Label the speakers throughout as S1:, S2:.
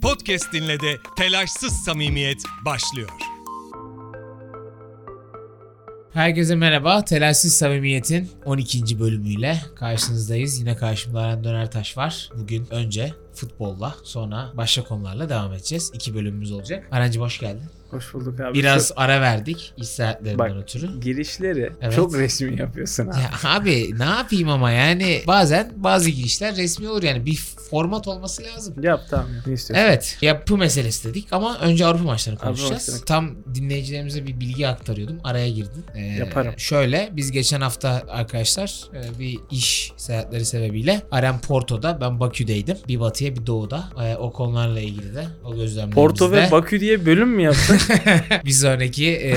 S1: Podcast dinle de telaşsız samimiyet başlıyor.
S2: Herkese merhaba. Telaşsız Samimiyet'in 12. bölümüyle karşınızdayız. Yine karşımda Aren Dönertaş var. Bugün önce futbolla, sonra başka konularla devam edeceğiz. 2 bölümümüz olacak. Arencim hoş geldin.
S3: Hoş bulduk abi.
S2: Biraz ara verdik iş saatlerinden ötürü.
S3: Girişleri
S2: Evet.
S3: çok resmi yapıyorsun abi.
S2: Ya abi ne yapayım ama yani bazen bazı girişler resmi olur, yani bir format olması lazım.
S3: Yap tamam. Ne istiyorsun?
S2: Evet, yapı meselesi dedik ama önce Avrupa maçlarını konuşacağız.
S3: maçlarını.
S2: Tam dinleyicilerimize bir bilgi aktarıyordum. Araya girdin.
S3: Yaparım.
S2: Şöyle, biz geçen hafta arkadaşlar bir iş seyahatleri sebebiyle Aren Porto'da, ben Bakü'deydim. Bir batıya bir doğuda. O konularla ilgili de o gözlemlerimizde.
S3: Porto ve Bakü diye bölüm mü yaptın?
S2: Bir sonraki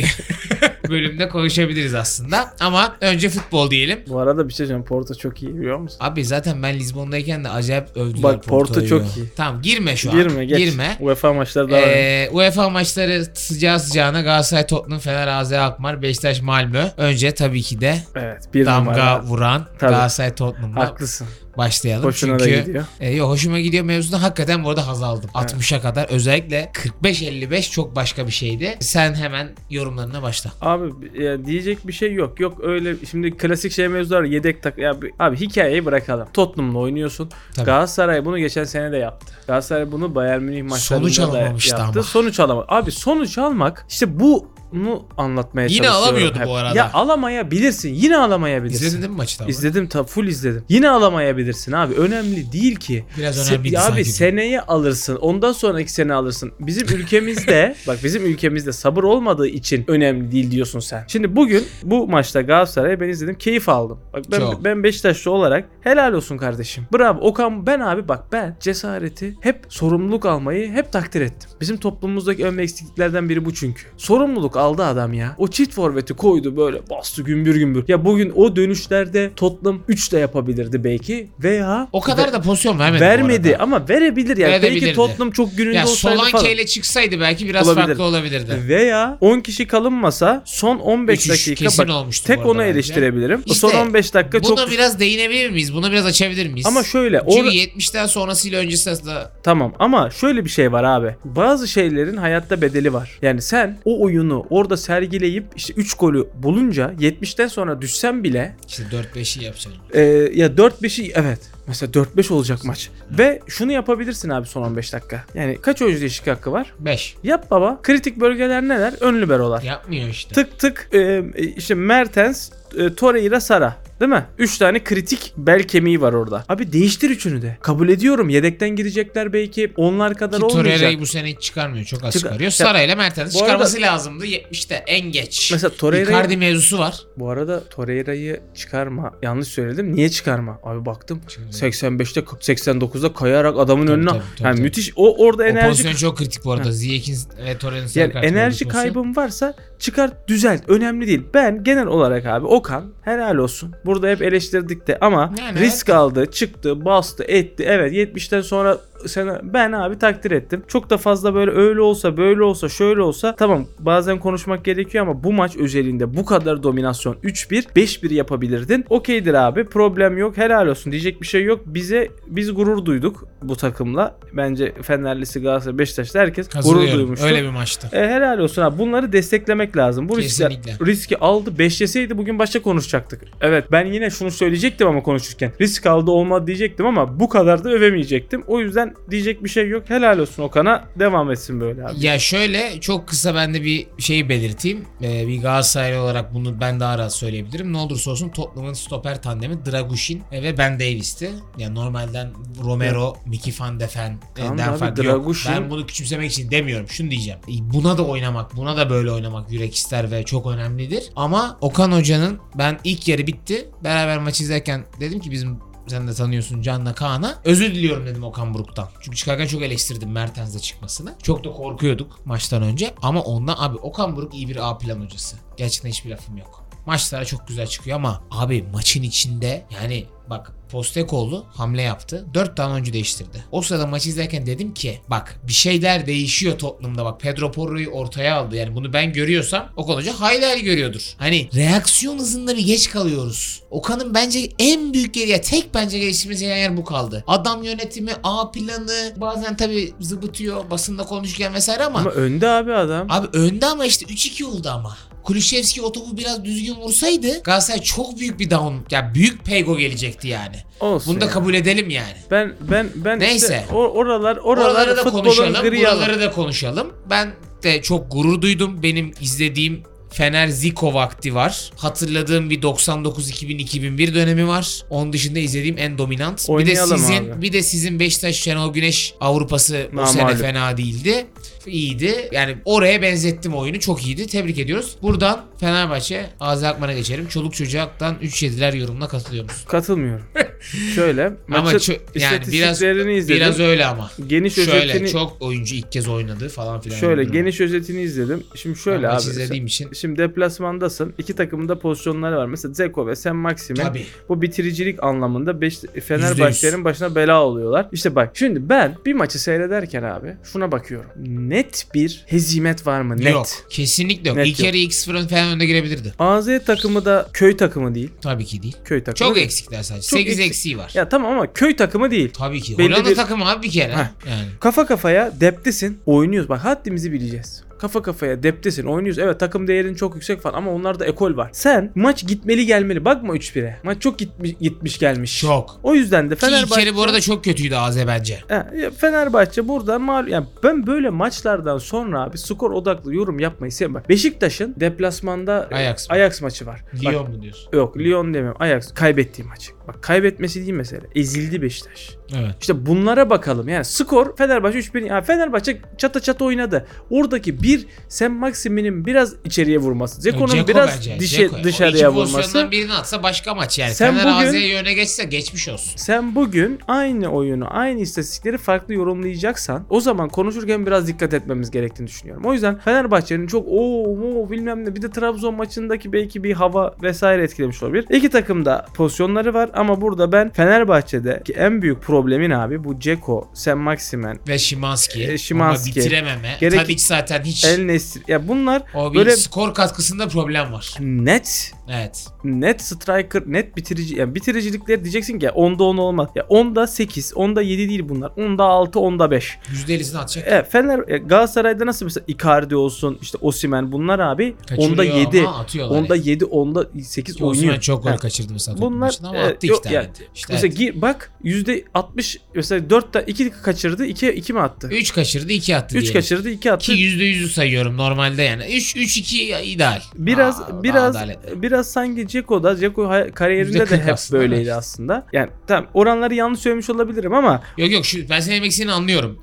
S2: bölümde konuşabiliriz aslında. Ama önce futbol diyelim.
S3: Bu arada bir şey söyleyeyim. Porto çok iyi biliyor musun?
S2: Abi zaten ben Lizbon'dayken de acayip övdüler
S3: Bak, Porto
S2: Porto'yu.
S3: çok iyi.
S2: Tamam, girme şu an.
S3: Geç.
S2: Girme.
S3: UEFA maçları daha önemli.
S2: UEFA maçları sıcağı sıcağına Galatasaray, Tottenham, Fener, AZ Alkmaar, Beşiktaş, Malmö. Önce tabii ki de
S3: Evet. Bir
S2: damga
S3: numara.
S2: vuran
S3: Tabii.
S2: Galatasaray, Tottenham'la
S3: Haklısın.
S2: başlayalım.
S3: Hoşuna
S2: Çünkü
S3: da gidiyor.
S2: Yok, hoşuma gidiyor mevzuda, hakikaten bu arada haz aldım.
S3: Evet.
S2: 60'a kadar, özellikle 45-55 çok başka bir şeydi. Sen hemen yorumlarına başla.
S3: Abi ya diyecek bir şey yok. Yok öyle şimdi klasik şey mevzular yedek tak. Ya abi hikayeyi bırakalım. Tottenham'la oynuyorsun.
S2: Tabii.
S3: Galatasaray bunu geçen sene de yaptı. Galatasaray bunu Bayern Münih maçlarında
S2: Sonuç
S3: da
S2: alamamıştı
S3: yaptı.
S2: ama.
S3: Sonuç alamadı. Abi sonuç almak işte bunu anlatmaya
S2: Yine
S3: çalışıyorum.
S2: alamıyordu
S3: hep.
S2: bu arada.
S3: Ya alamayabilirsin. Yine alamayabilirsin.
S2: İzledin değil mi maçı da?
S3: İzledim, full izledim. Yine alamayabilirsin abi. Önemli değil ki.
S2: Biraz önemliydi
S3: Ya abi
S2: sanki.
S3: seneye alırsın. Ondan sonraki sene alırsın. Bizim ülkemizde bak, bizim ülkemizde sabır olmadığı için önemli değil diyorsun sen. Şimdi bugün bu maçta Galatasaray'ı ben izledim. Keyif aldım. Bak
S2: Çok.
S3: ben Beşiktaşlı olarak helal olsun kardeşim. Bravo. Okan, ben cesareti, hep sorumluluk almayı hep takdir ettim. Bizim toplumumuzdaki ön eksikliklerden biri bu çünkü. Sorumluluk aldı adam ya. O çift forveti koydu, böyle bastı gümbür gümbür. Ya bugün o dönüşlerde Tottenham 3 de yapabilirdi belki veya
S2: O kadar da pozisyon vermedi bu arada.
S3: ama verebilir yani. Belki
S2: Verebilirdi.
S3: Tottenham çok gününde
S2: Ya
S3: olsaydı
S2: Solanke
S3: falan.
S2: ile çıksaydı belki biraz
S3: Olabilir.
S2: farklı olabilirdi.
S3: Veya 10 kişi kalınmasa son 15
S2: 3-3
S3: dakika
S2: kesin
S3: bak,
S2: olmuştu
S3: tek
S2: bu arada
S3: onu
S2: bence.
S3: eleştirebilirim. O
S2: İşte
S3: son 15 dakika
S2: Buna
S3: çok
S2: biraz değinebilir miyiz? Buna biraz açabilir miyiz?
S3: ama şöyle
S2: Çünkü 70'ten sonrasıyla öncesi arasında
S3: tamam ama şöyle bir şey var abi. Bazı şeylerin hayatta bedeli var. Yani sen o oyunu orada sergileyip işte 3 golü bulunca 70'ten sonra düşsen bile
S2: işte 4-5'i yapacaksın.
S3: ya 4-5'i evet. Mesela 4-5 olacak maç. Ve şunu yapabilirsin abi son 15 dakika. Yani kaç oyuncu değişiklik hakkı var?
S2: 5.
S3: Yap baba. Kritik bölgeler neler? Ön liberolar.
S2: Yapmıyor işte.
S3: Tık tık işte Mertens, Torreira, Sara. Değil mi? 3 tane kritik bel kemiği var orada. Abi değiştir üçünü de. Kabul ediyorum. Yedekten girecekler belki. Onlar kadar
S2: Ki
S3: olmayacak.
S2: Torreira'yı bu sene hiç çıkarmıyor. Çok az çıkarıyor.
S3: Ya,
S2: Sara ile Mertens'i
S3: bu
S2: çıkarması
S3: arada-
S2: lazımdı 70'te en geç.
S3: Mesela Torreira'yı...
S2: Icardi mevzusu var.
S3: Bu arada Torreira'yı çıkarma. Yanlış söyledim. Niye çıkarma? Abi baktım. 85'te 89'da kayarak adamın
S2: Tabii,
S3: önüne.
S2: tabii.
S3: Müthiş. Orada
S2: O
S3: enerji.
S2: pozisyon çok kritik bu arada. Ziyech'in ve Torreira'nın sarı
S3: Yani
S2: kartı
S3: enerji
S2: gördüğü pozisyon.
S3: kaybın varsa çıkart, düzelt. Önemli değil. Ben genel olarak abi Okan helal olsun. Burada hep eleştirdik de ama
S2: Yani
S3: risk aldı, çıktı, bastı, etti. Evet 70'ten sonra ben abi takdir ettim. Çok da fazla böyle öyle olsa, böyle olsa, şöyle olsa tamam, bazen konuşmak gerekiyor ama bu maç özelinde bu kadar dominasyon 3-1, 5-1 yapabilirdin. Okeydir abi. Problem yok. Helal olsun. Diyecek bir şey yok. Biz gurur duyduk bu takımla. Bence Fenerlisi, Galatasaray, Beşiktaş'ta herkes gurur duymuştu.
S2: Öyle bir maçtı.
S3: Helal olsun abi. Bunları desteklemek lazım. Bu
S2: Kesinlikle.
S3: riski aldı. 5 yeseydi bugün başka konuşacaktık. Evet, ben yine şunu söyleyecektim ama konuşurken. Risk aldı olmadı diyecektim ama bu kadar da övemeyecektim. O yüzden diyecek bir şey yok. Helal olsun Okan'a. Devam etsin böyle abi.
S2: Ya şöyle, çok kısa ben de bir şey belirteyim. Bir Galatasaraylı olarak bunu ben daha rahat söyleyebilirim. Ne olursa olsun Tottenham'ın stoper tandemi Dragushin ve Ben Davies'ti. Yani normalden Romero, Mickey van de Ven
S3: Tamam
S2: den
S3: abi,
S2: farkı yok.
S3: Dragushin-
S2: Ben bunu küçümsemek için demiyorum. Şunu diyeceğim. Buna da oynamak, buna da böyle oynamak yürek ister ve çok önemlidir. Ama Okan Hoca'nın, ben ilk yarı bitti. Beraber maç izlerken dedim ki bizim, sen de tanıyorsun Can'la Kaan'a, özür diliyorum dedim Okan Buruk'tan. Çünkü çıkarken çok eleştirdim Mertens'le çıkmasını. Çok da korkuyorduk maçtan önce. Ama ondan abi, Okan Buruk iyi bir A plan hocası. Gerçekten hiçbir lafım yok. Maçlara çok güzel çıkıyor ama abi maçın içinde yani Bak Postecoglou hamle yaptı. 4 tane oyuncu değiştirdi. O sırada maçı izlerken dedim ki bak bir şeyler değişiyor Tottenham'da, bak Pedro Porro'yu ortaya aldı. Yani bunu ben görüyorsam Okan Hoca hayli görüyordur. Hani reaksiyon hızında bir geç kalıyoruz. Okan'ın bence en büyük geriye tek bence geliştirmesi yer bu kaldı. Adam yönetimi, A planı bazen tabi zıbıtıyor basında konuşurken vesaire
S3: Ama önde abi adam.
S2: Abi önde ama işte 3-2 oldu ama. Kulüşevski o topu biraz düzgün vursaydı Galatasaray çok büyük bir down, yani büyük paygo gelecekti yani.
S3: Olsun.
S2: Bunu da kabul edelim yani.
S3: Ben
S2: Neyse.
S3: işte oraları
S2: Oraları da
S3: futbolun
S2: konuşalım,
S3: gri
S2: buraları da konuşalım. Ben de çok gurur duydum. Benim izlediğim Fener Zico vakti var. Hatırladığım bir 99-2000-2001 dönemi var. Onun dışında izlediğim en dominant.
S3: Oynayalım
S2: Bir de sizin Beşiktaş Şenol Güneş Avrupası o sene
S3: Namalip.
S2: fena değildi. İyiydi. Yani oraya benzettim oyunu. Çok iyiydi. Tebrik ediyoruz. Buradan Fenerbahçe Azi Akman'a geçelim. Çoluk çocuktan 3 yediler yorumuna katılıyor musun?
S3: Katılmıyorum. Şöyle
S2: Ama
S3: maçın
S2: yani
S3: istatistiklerini izledim.
S2: biraz öyle ama.
S3: Geniş
S2: Şöyle
S3: özetini
S2: çok oyuncu ilk kez oynadı falan filan.
S3: şöyle
S2: Yani.
S3: geniş özetini izledim. Şimdi şöyle
S2: Ben
S3: abi.
S2: maçı izlediğim için.
S3: Şimdi deplasmandasın. İki takımın da pozisyonları var. Mesela Dzeko ve Sen Maximin
S2: Tabii.
S3: bu bitiricilik anlamında Fenerbahçe'nin başına bela oluyorlar. İşte bak şimdi ben bir maçı seyrederken abi şuna bakıyorum. Net bir hezimet var mı? Net.
S2: Yok. Kesinlikle yok.
S3: Net
S2: İlk yarı X0'ın falan önde girebilirdi.
S3: AZ takımı da köy takımı değil.
S2: Tabii ki değil.
S3: Köy takımı
S2: Çok
S3: değil.
S2: eksikler sadece.
S3: Çok
S2: 8
S3: eksik.
S2: eksiği var.
S3: Ya tamam ama köy takımı değil.
S2: Tabii ki.
S3: Belli
S2: Hollanda
S3: bir-
S2: takımı abi bir kere.
S3: Heh.
S2: Yani.
S3: Kafa kafaya deptesin. Oynuyoruz. Bak haddimizi bileceğiz. Kafa kafaya deptesin. Oynuyoruz. Evet takım değerin çok yüksek falan ama onlarda ekol var. Sen maç gitmeli gelmeli. Bakma 3-1'e. Maç çok gitmiş gelmiş.
S2: Çok.
S3: O yüzden de
S2: Ki ilk
S3: Fenerbahçe...
S2: yarı bu arada çok kötüydü AZ bence.
S3: Fenerbahçe burada yani ben böyle maçlardan sonra abi skor odaklı yorum yapmayı sevmem. Beşiktaş'ın deplasmanda Ajax maçı var.
S2: Lyon mu diyorsun?
S3: Yok Lyon demiyorum. Ajax kaybettiği maçı. Bak kaybetmesi değil mesele. Ezildi Beşiktaş.
S2: Evet.
S3: İşte bunlara bakalım. Yani skor Fenerbahçe 3-1. Yani Fenerbahçe çata çata oynadı. Oradaki bir Sen Maximin'in biraz içeriye vurması. Zeko'nun
S2: Dzeko
S3: biraz
S2: bence.
S3: dışarıya
S2: o iki
S3: vurması.
S2: pozisyondan birini atsa başka maç yani.
S3: Sen
S2: Fener
S3: bugün-
S2: AZ'ye öne geçse geçmiş olsun.
S3: Sen bugün aynı oyunu, aynı istatistikleri farklı yorumlayacaksan o zaman konuşurken biraz dikkat etmemiz gerektiğini düşünüyorum. O yüzden Fenerbahçe'nin çok bilmem ne bir de Trabzon maçındaki belki bir hava vesaire etkilemiş olabilir. İki takımda pozisyonları var ama burada ben Fenerbahçe'deki en büyük problemin abi bu Dzeko, Sen Maximen,
S2: Ve Szymański.
S3: Szymański.
S2: Ama bitirememe.
S3: Gerek-
S2: Tadic zaten hiç
S3: El Nesri. Ya bunlar
S2: o bir
S3: böyle
S2: skor katkısında problem var.
S3: net
S2: Evet.
S3: striker, net bitirici. Yani bitiricilikleri diyeceksin ki ya 10'da 10 olmaz. Ya 10'da 8, 10'da 7 değil bunlar. 10'da 6, 10'da 5.
S2: %50'sini atacak.
S3: Galatasaray'da nasıl mesela Icardi olsun, işte Osimhen bunlar abi
S2: Kaçırıyor
S3: 10'da 7,
S2: ama atıyorlar
S3: 10'da
S2: yani.
S3: 7, 10'da 8
S2: Osimhen
S3: oynuyor.
S2: çok gol
S3: Ha.
S2: kaçırdı mesela.
S3: Bunlar
S2: Ama attı
S3: yok
S2: iki tane.
S3: yani.
S2: İşte
S3: Mesela bak %60 mesela 4'te 2 kaçırdı, 2 mi attı?
S2: 3 kaçırdı 2 attı
S3: 3
S2: diyelim.
S3: kaçırdı, 2 attı.
S2: Ki %100'ü sayıyorum normalde yani. 3-2 ideal.
S3: Biraz
S2: Daha adaletli.
S3: biraz sanki Dzeko kariyerinde de
S2: %40
S3: hep
S2: aslında,
S3: böyleydi
S2: evet.
S3: aslında. Yani tamam oranları yanlış söylemiş olabilirim ama
S2: Yok ben senin demek istediğini anlıyorum.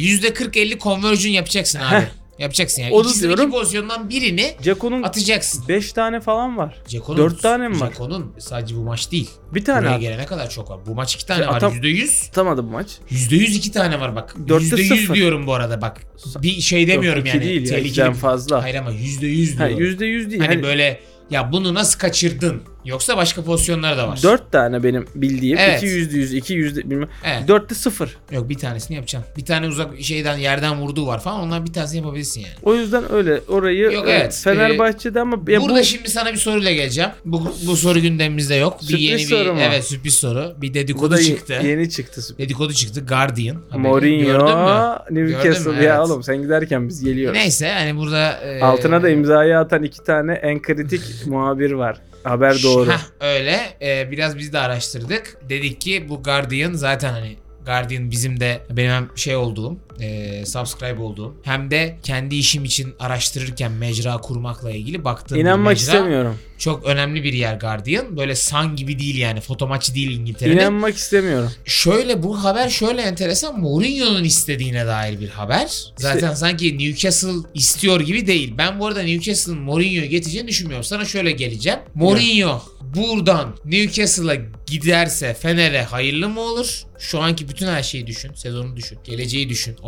S2: %40-50 conversion yapacaksın abi.
S3: Heh.
S2: Yapacaksın yani.
S3: Onu
S2: İki
S3: diyorum.
S2: pozisyondan birini
S3: Dzeko'nun
S2: atacaksın.
S3: 5 tane falan var.
S2: Ceko'nun,
S3: 4 tane mi var?
S2: Ceko'nun sadece bu maç değil.
S3: Bir tane
S2: Buraya
S3: at.
S2: gelene kadar çok var. Bu maç 2 tane
S3: Ya
S2: var.
S3: atam-
S2: %100.
S3: Atamadı bu maç.
S2: %100 2 tane var bak.
S3: 4'te
S2: %100
S3: 0.
S2: diyorum bu arada bak. Bir şey demiyorum
S3: Yok, iki
S2: yani.
S3: değil ya,
S2: Tehlikeli.
S3: ikiden fazla.
S2: Hayır ama %100
S3: Ha,
S2: diyorum.
S3: %100 değil.
S2: Hani
S3: Hani
S2: böyle ya bunu nasıl kaçırdın? Yoksa başka pozisyonlar da var.
S3: 4 tane benim bildiğim.
S2: Evet.
S3: 2 %100, 2 yüzde bilmem.
S2: Evet.
S3: 4'te 0.
S2: Yok bir tanesini yapacaksın. Bir tane uzak şeyden yerden vurduğu var falan. Ondan bir tanesini yapabilirsin yani.
S3: O yüzden öyle orayı
S2: Yok, evet.
S3: Fenerbahçe'de ama ya
S2: Burada
S3: bu
S2: şimdi sana bir soruyla geleceğim. Bu soru gündemimizde yok.
S3: Sürpriz soru mu?
S2: Evet sürpriz soru. Bir
S3: bu
S2: dedikodu
S3: da
S2: çıktı.
S3: yeni çıktı.
S2: Dedikodu çıktı. Guardian haberi.
S3: Mourinho,
S2: Gördün mü?
S3: Newcastle
S2: Gördün mü?
S3: ya
S2: Evet.
S3: oğlum sen giderken biz geliyoruz.
S2: Neyse hani burada
S3: Altına da imzayı atan 2 tane en kritik muhabir var. Haber doğru.
S2: Öyle. Biraz biz de araştırdık. Dedik ki bu Guardian zaten hani Guardian bizim de benim hem şey olduğum, subscribe olduğum hem de kendi işim için araştırırken mecra kurmakla ilgili baktığım bir
S3: İnanmak
S2: mecra.
S3: istemiyorum.
S2: Çok önemli bir yer Guardian. Böyle Sun gibi değil yani. Foto maçı değil İngiltere'nin.
S3: İnanmak istemiyorum.
S2: Şöyle bu haber şöyle enteresan. Mourinho'nun istediğine dair bir haber. Zaten sanki Newcastle istiyor gibi değil. Ben bu arada Newcastle'ın Mourinho'yu getireceğini düşünmüyorum. Sana şöyle geleceğim. Mourinho buradan Newcastle'a giderse Fener'e hayırlı mı olur? Şu anki bütün her şeyi düşün. Sezonu düşün. Geleceği düşün.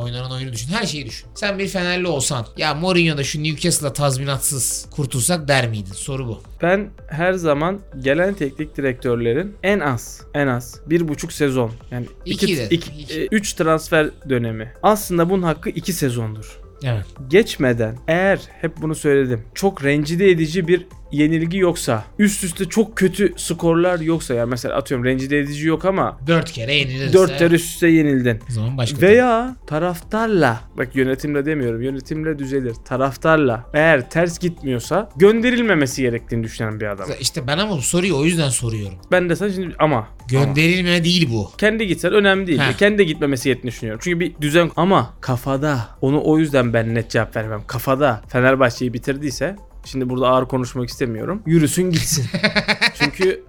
S2: Oynanan oyunu düşün. Her şeyi düşün. Sen bir Fenerli olsan ya Mourinho'da şu Newcastle'da tazminatsız kurtulsak der miydin? Soru bu.
S3: Ben her zaman gelen teknik direktörlerin en az 1,5 sezon yani
S2: İki.
S3: 3 transfer dönemi. Aslında bunun hakkı 2 sezondur.
S2: Evet.
S3: Geçmeden eğer hep bunu söyledim. Çok rencide edici bir yenilgi yoksa, üst üste çok kötü skorlar yoksa yani mesela atıyorum rencide edici yok ama
S2: 4 kere yenilirse.
S3: 4 kere üst üste yenildin.
S2: O zaman başka.
S3: Veya taraftarla, bak yönetimle demiyorum, yönetimle düzelir. Taraftarla eğer ters gitmiyorsa gönderilmemesi gerektiğini düşünen bir adam.
S2: İşte ben ama bu soruyu o yüzden soruyorum.
S3: Ben de sana şimdi ama
S2: Gönderilme değil bu.
S3: kendi gitsen önemli değil.
S2: Heh.
S3: Kendi gitmemesi gerektiğini düşünüyorum. Çünkü bir düzen ama kafada onu o yüzden ben net cevap vermem. Kafada Fenerbahçe'yi bitirdiyse şimdi burada ağır konuşmak istemiyorum. Yürüsün gitsin. Çünkü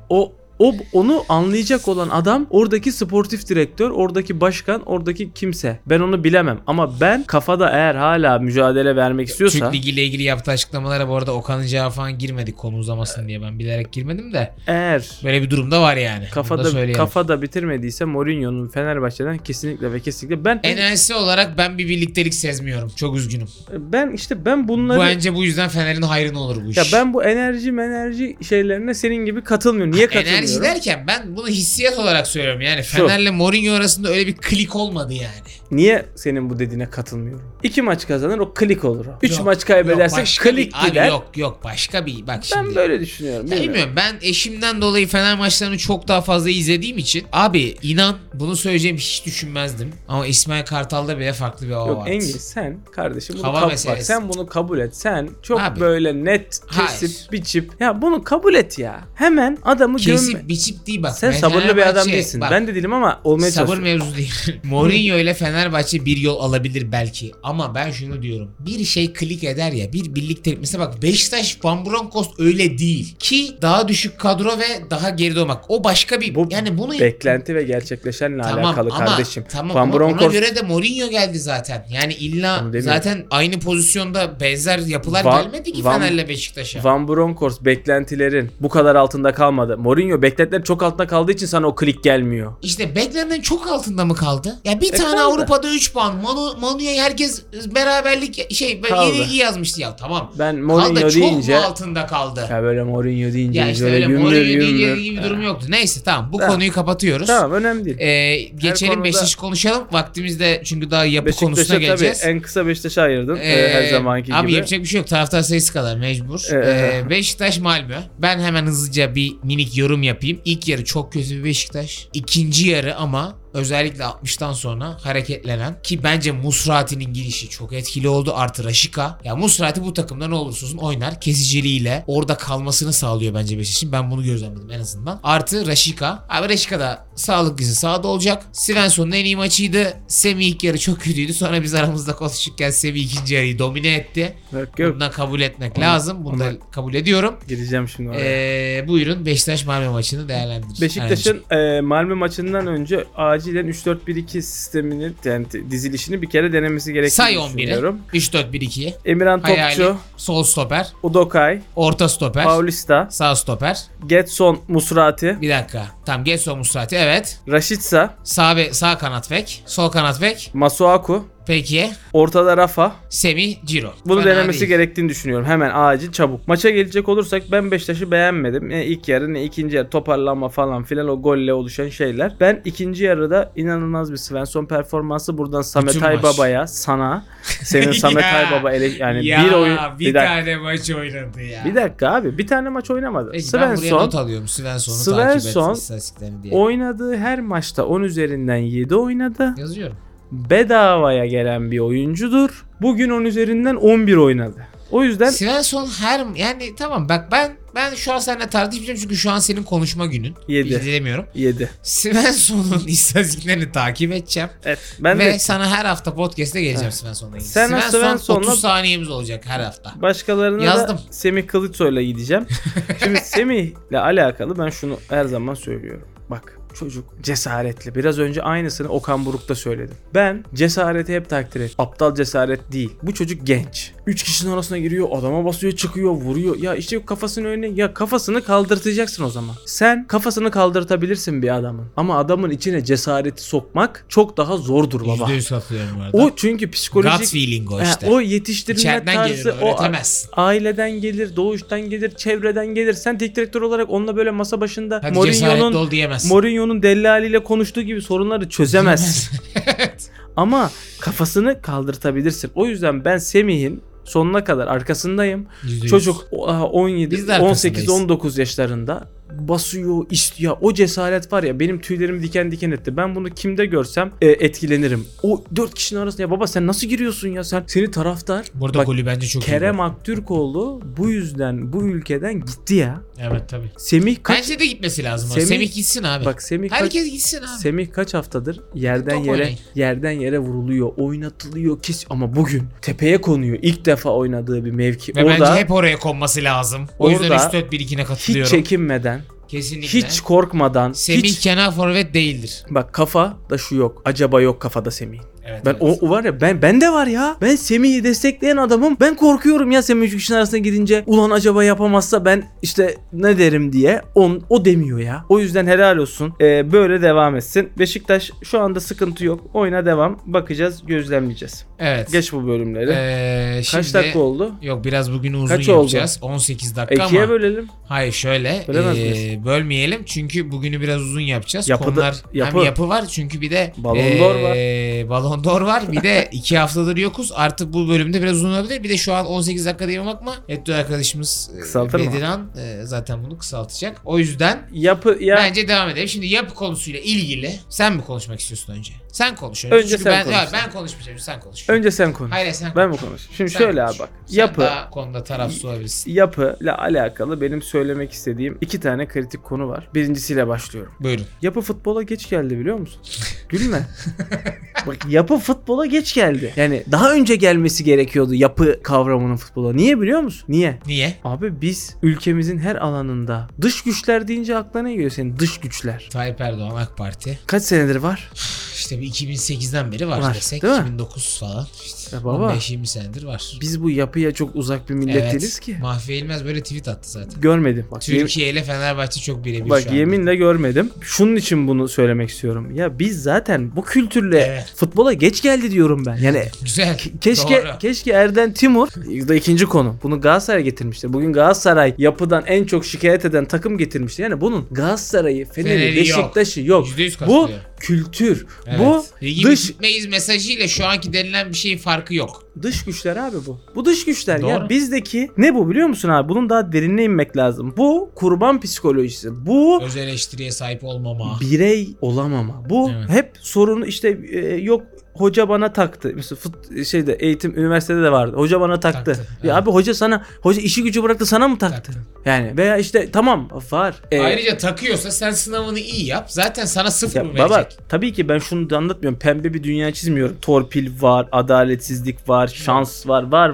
S3: onu anlayacak olan adam oradaki sportif direktör, oradaki başkan, oradaki kimse. Ben onu bilemem ama ben kafada eğer hala mücadele vermek istiyorsa
S2: Türk Ligi ile ilgili yaptığı açıklamalara bu arada Okan'ın cevabı falan girmedik konu uzamasın diye, ben bilerek girmedim de
S3: eğer
S2: böyle bir durumda var yani. Bunu da söyleyelim.
S3: kafada bitirmediyse Mourinho'nun Fenerbahçe'den kesinlikle ve kesinlikle ben
S2: enerjisi olarak ben bir birliktelik sezmiyorum. Çok üzgünüm.
S3: ben bunları
S2: Bence bu yüzden Fener'in hayrına olur bu iş.
S3: ya ben bu enerji şeylerine senin gibi katılmıyorum. Niye katılmıyorum?
S2: Enerji derken ben bunu hissiyat olarak söylüyorum. Yani Fener'le Mourinho arasında öyle bir klik olmadı yani.
S3: Niye senin bu dediğine katılmıyorum? 2 maç kazanır o klik olur o. 3
S2: Yok,
S3: maç kaybedersen
S2: başka
S3: klik
S2: bir,
S3: gider.
S2: Abi yok başka bir bak şimdi.
S3: Ben böyle düşünüyorum.
S2: Ya bilmiyorum, ben eşimden dolayı Fener maçlarını çok daha fazla izlediğim için abi inan bunu söyleyeceğimi hiç düşünmezdim. Ama İsmail Kartal'da bile farklı bir hava
S3: Yok
S2: vardı.
S3: Engin sen kardeşim bunu
S2: Hava
S3: bak
S2: meselesi.
S3: sen bunu kabul et. Sen çok
S2: Abi.
S3: böyle net kesip
S2: Hayır.
S3: biçip ya bunu kabul et ya. Hemen adamı gömme.
S2: Kesip biçip değil bak.
S3: Sen
S2: Ben
S3: sabırlı bir adam
S2: Fenerbahçe-
S3: değilsin.
S2: bak,
S3: Ben de değilim ama olmaya
S2: sabır
S3: çalışıyorum.
S2: mevzu değil. Mourinho ile Fenerbahçe bir yol alabilir belki. Ama ben şunu diyorum. Bir şey klik eder ya. Bir birlikte. Mesela bak Beşiktaş Van Bronckhorst öyle değil. Ki daha düşük kadro ve daha geride olmak. O başka bir.
S3: Bu
S2: yani bunu
S3: beklenti ve gerçekleşenle alakalı
S2: ama,
S3: kardeşim.
S2: Tamam
S3: Van
S2: ama ona
S3: Bronckhorst
S2: göre de Mourinho geldi zaten. Yani illa
S3: Onu demiyorum.
S2: zaten aynı pozisyonda benzer yapılar
S3: Van-
S2: gelmedi ki
S3: Van-
S2: Fener'le Beşiktaş'a.
S3: Van Bronckhorst beklentilerin bu kadar altında kalmadı. Mourinho beklentilerin çok altında kaldığı için sana o klik gelmiyor.
S2: İşte beklenen çok altında mı kaldı? Ya bir tane
S3: kaldı.
S2: Avrupa'da 3 puan. Manu'ya herkes beraberlik
S3: Kaldı.
S2: yenilgi yazmıştı ya, tamam.
S3: Ben Mourinho
S2: Kaldı,
S3: deyince
S2: çok mu altında kaldı?
S3: ya böyle Mourinho deyince
S2: Ya işte
S3: böyle
S2: öyle
S3: gümbür
S2: Mourinho deyince
S3: gümbür.
S2: gibi bir durum yoktu. Neyse tamam, bu
S3: Tamam.
S2: konuyu kapatıyoruz.
S3: Tamam önemli değil.
S2: Geçelim
S3: konuda-
S2: Beşiktaş konuşalım. Vaktimizde çünkü daha yapı konusuna
S3: Beşiktaş'a
S2: geleceğiz.
S3: tabii en kısa Beşiktaş'a ayırdın her zamanki
S2: abi
S3: gibi.
S2: yapacak bir şey yok. Taraftar sayısı kadar mecbur. Beşiktaş Malmö. Ben hemen hızlıca bir minik yorum yapayım. İlk yarı çok kötü bir Beşiktaş. İkinci yarı ama özellikle 60'tan sonra hareketlenen, ki bence Musrati'nin girişi çok etkili oldu, artı Raşika. Ya Musrati bu takımda ne olursa olsun oynar. Kesiciliğiyle orada kalmasını sağlıyor bence Beşiktaş'ın. Ben bunu gözlemledim en azından. Artı Raşika. Abi Raşika da sağlıklısı sahada olacak. Svensson'un en iyi maçıydı. Semih ilk yarı çok kötüydü. Sonra biz aramızda konuşurken Semih ikinci yarıyı domine etti.
S3: Yok.
S2: Bundan kabul etmek lazım. Bunu da kabul ediyorum.
S3: Gireceğim şimdi oraya.
S2: Buyurun Beşiktaş Malmö maçını değerlendirin.
S3: Beşiktaş'ın Malmö maçından önce acilen 3-4-1-2 sisteminin yani dizilişini bir kere denemesi gerektiğini
S2: Say 11'i.
S3: düşünüyorum.
S2: 3-4-1-2.
S3: Emirhan
S2: Hayali.
S3: Topçu,
S2: Sol stoper.
S3: Udokay,
S2: Orta stoper.
S3: Paulista,
S2: Sağ stoper.
S3: Getson, Musrati,
S2: Bir dakika. Tamam, Getson Musrati, evet.
S3: Rashica,
S2: Sağ kanat bek. Sol kanat bek.
S3: Masuaku,
S2: Peki.
S3: ortada Rafa.
S2: Semih, Ciro.
S3: Bunu
S2: Fena
S3: denemesi
S2: değil.
S3: gerektiğini düşünüyorum. Hemen acil çabuk. Maça gelecek olursak ben Beşiktaş'ı beğenmedim. Ne ilk yarı ne ikinci yarı toparlanma falan filan o golle oluşan şeyler. Ben ikinci yarıda inanılmaz bir Svensson performansı. Buradan Samet
S2: Bütün
S3: Aybaba'ya sana senin Samet
S2: Ya,
S3: Aybaba yani
S2: ya,
S3: bir oyun
S2: bir
S3: dakika.
S2: tane maç oynadı ya.
S3: Bir dakika abi bir tane maç oynamadı.
S2: Peki, ben buraya
S3: Svensson
S2: not alıyorum. Svensson'u takip et
S3: Svensson
S2: istatistiklerini diye.
S3: oynadığı her maçta 10 üzerinden 7 oynadı.
S2: Yazıyorum.
S3: Bedavaya gelen bir oyuncudur. Bugün 10 üzerinden 11 oynadı. O yüzden
S2: Svensson yani tamam bak ben şu an seninle tartışmayacağım çünkü şu an senin konuşma günün.
S3: Yedi.
S2: İzleyemiyorum.
S3: 7.
S2: Svensson'un istatistiklerini takip edeceğim.
S3: Evet. Ben
S2: Ve
S3: de
S2: sana her hafta podcast'te geleceğim Svensson'la ilgili.
S3: Sen o
S2: Svensson
S3: Svensson'la-
S2: 30 saniyemiz olacak her hafta.
S3: başkalarına
S2: Yazdım.
S3: da Semih Kılıçsoy'la gideceğim. Şimdi Semih'le alakalı ben şunu her zaman söylüyorum. Bak çocuk cesaretli. Biraz önce aynısını Okan Buruk'ta söyledim. Ben cesareti hep takdir ettim. Aptal cesaret değil. Bu çocuk genç. 3 kişinin arasına giriyor, adama basıyor, çıkıyor, vuruyor. Ya işte kafasını önüne, ya kafasını kaldırtacaksın o zaman. Sen kafasını kaldırtabilirsin bir adamın. Ama adamın içine cesareti sokmak çok daha zordur baba.
S2: %100 katılıyorum bu arada.
S3: O çünkü psikolojik
S2: Gut feeling o işte.
S3: o yetiştirilme
S2: İçeriden gelir,
S3: tarzı, o
S2: öğretemezsin.
S3: aileden gelir, doğuştan gelir, çevreden gelir. Sen teknik direktör olarak onunla böyle masa başında
S2: Hadi cesaretli ol diyemezsin.
S3: Mourinho'nun dellaliyle konuştuğu gibi sorunları çözemezsin.
S2: Evet.
S3: Ama kafasını kaldırtabilirsin. O yüzden ben Semih'in sonuna kadar arkasındayım.
S2: %100.
S3: Çocuk 17,
S2: Biz de
S3: 18,
S2: arkasındayız.
S3: 19 yaşlarında basıyor, istiyor. O cesaret var ya, benim tüylerimi diken diken etti. Ben bunu kimde görsem etkilenirim. O 4 kişinin arasında, ya baba sen nasıl giriyorsun ya, seni taraftar.
S2: Burada
S3: Bak,
S2: golü bence çok iyi.
S3: Kerem
S2: gol.
S3: Aktürkoğlu bu yüzden bu ülkeden gitti ya.
S2: Evet tabii.
S3: Semih kaç
S2: Bence de gitmesi lazım.
S3: Semih-
S2: Semih gitsin abi.
S3: Bak Semih
S2: Herkes gitsin abi.
S3: Semih kaç haftadır yerden
S2: Top
S3: yere
S2: oynayın.
S3: yerden yere vuruluyor, oynatılıyor ama bugün tepeye konuyor. İlk defa oynadığı bir mevki.
S2: Ve
S3: Orada
S2: bence hep oraya konması lazım. O yüzden
S3: Orada
S2: 3-4-1-2'ne
S3: hiç
S2: katılıyorum.
S3: çekinmeden,
S2: Kesinlikle.
S3: hiç korkmadan,
S2: Semih
S3: hiç
S2: kenar forvet değildir.
S3: bak kafa da şu yok. Acaba yok kafada Semih.
S2: Evet,
S3: Ben
S2: evet.
S3: o var ya, ben de var ya. Ben Semih'i destekleyen adamım. Ben korkuyorum ya Semih 3 kişinin arasına gidince. Ulan acaba yapamazsa ben işte ne derim diye. O demiyor ya. O yüzden helal olsun. Böyle devam etsin. Beşiktaş şu anda sıkıntı yok. Oyuna devam. Bakacağız, gözlemleyeceğiz.
S2: Evet.
S3: Geç bu bölümleri. Kaç
S2: Şimdi-
S3: dakika oldu?
S2: Yok biraz bugün uzun
S3: Kaç
S2: yapacağız. 18 dakika
S3: İkiye
S2: ama.
S3: bölelim.
S2: Hayır şöyle
S3: Bölemez miyiz?
S2: bölmeyelim çünkü bugünü biraz uzun yapacağız.
S3: Yapı da-
S2: Konular
S3: yapı.
S2: hem yapı var çünkü bir de
S3: Ballon d'Or var.
S2: Ballon d'Or var. Bir de 2 haftadır yokuz. Artık bu bölümde biraz uzun olabilir. Bir de şu an 18 dakika diye bakma. Etto arkadaşımız
S3: Kısaltır mı?
S2: Bediran zaten bunu kısaltacak. O yüzden
S3: Yapı ya.
S2: bence devam edelim. Şimdi yapı konusuyla ilgili sen mi konuşmak istiyorsun önce? Sen konuş önce.
S3: Önce
S2: Çünkü
S3: sen
S2: ben,
S3: konuş.
S2: ben konuşmayacağım. Sen konuş.
S3: Önce sen konuş.
S2: Hayır sen
S3: Ben mi
S2: konuş.
S3: konuşayım? Şimdi
S2: Sen
S3: şöyle
S2: konuş.
S3: abi bak.
S2: Sen
S3: Yapı.
S2: daha konuda tarafsız olabilirsin.
S3: Yapıyla alakalı benim söylemek istediğim 2 tane kritik konu var. Birincisiyle başlıyorum.
S2: Buyurun.
S3: Yapı futbola geç geldi biliyor musun? Gülme. Bak yapı futbola geç geldi. Yani daha önce gelmesi gerekiyordu yapı kavramının futbola. Niye biliyor musun? Niye?
S2: Niye?
S3: Abi biz ülkemizin her alanında dış güçler deyince aklına ne geliyor senin? Dış güçler.
S2: Tayyip Erdoğan AK Parti.
S3: Kaç senedir var?
S2: İşte bir 2008'den beri var,
S3: Var,
S2: desek.
S3: değil mi?
S2: 2009 falan. İşte
S3: Ya baba.
S2: 15-20 senedir var.
S3: Biz bu yapıya çok uzak bir millet değiliz ki.
S2: Mahfi İlmez böyle tweet attı zaten.
S3: Görmedim. Bak,
S2: Türkiye ile Fenerbahçe çok birebir
S3: Bak
S2: şu an.
S3: yeminle görmedim. Şunun için bunu söylemek istiyorum. Ya biz zaten bu kültürle
S2: Evet.
S3: futbola geç geldi diyorum ben. Yani
S2: Güzel.
S3: keşke
S2: Doğru.
S3: keşke Erden Timur, bu da ikinci konu. Bunu Galatasaray getirmişti. Bugün Galatasaray yapıdan en çok şikayet eden takım getirmişti. Yani bunun Galatasaray'ı, Fener'i,
S2: Fener'i
S3: Beşiktaş'ı yok.
S2: %100
S3: Bu
S2: katılıyorum.
S3: kültür.
S2: Evet.
S3: Bu
S2: Ligi
S3: dış
S2: bitmeyiz mesajıyla şu anki denilen bir şeyin farkı yok.
S3: dış güçler abi bu. Bu dış güçler ya.
S2: Doğru.
S3: Bizdeki ne bu biliyor musun abi? Bunun daha derinine inmek lazım. Bu kurban psikolojisi. Bu
S2: Öz eleştiriye sahip olmama.
S3: birey olamama. Bu
S2: Evet.
S3: hep sorunu işte yok hoca bana taktı. Mesela şeyde eğitim üniversitede de vardı. Hoca bana taktı.
S2: Taktı,
S3: Ya
S2: evet.
S3: abi hoca işi gücü bıraktı sana mı taktı?
S2: Taktı.
S3: Yani veya işte tamam var.
S2: Ayrıca takıyorsa sen sınavını iyi yap. Zaten sana sıfır
S3: Ya
S2: mı
S3: baba
S2: verecek?
S3: tabii ki ben şunu da anlatmıyorum. Pembe bir dünya çizmiyorum. Torpil var, adaletsizlik var, şans